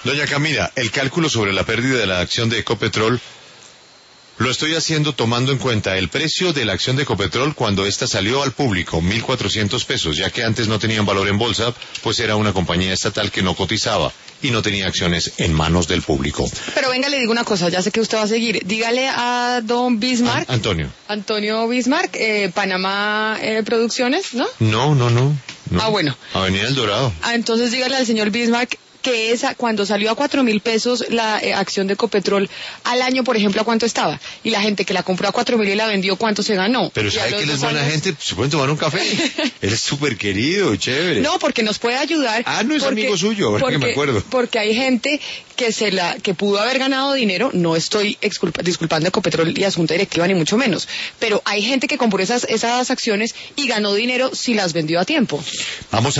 Doña Camila, el cálculo sobre la pérdida de la acción de Ecopetrol lo estoy haciendo tomando en cuenta el precio de la acción de Ecopetrol cuando ésta salió al público, 1.400 pesos, ya que antes no tenían valor en bolsa, pues era una compañía estatal que no cotizaba y no tenía acciones en manos del público. Pero venga, le digo una cosa, ya sé que usted va a seguir. Dígale a don Bismarck. Antonio Bismarck, Panamá Producciones, ¿no? No. Ah, bueno. Avenida El Dorado. Entonces dígale al señor Bismarck que cuando salió a 4.000 pesos la acción de Ecopetrol al año, por ejemplo, ¿a cuánto estaba? Y la gente que la compró a 4.000 y la vendió, ¿cuánto se ganó? Pero ¿sabe que él es buena gente? Se pueden tomar un café. Él es súper querido, chévere. No, porque nos puede ayudar. No es amigo suyo, ahora que me acuerdo. Porque hay gente que pudo haber ganado dinero, no estoy disculpando a Ecopetrol y asunto directiva, ni mucho menos, pero hay gente que compró esas acciones y ganó dinero si las vendió a tiempo. Vamos a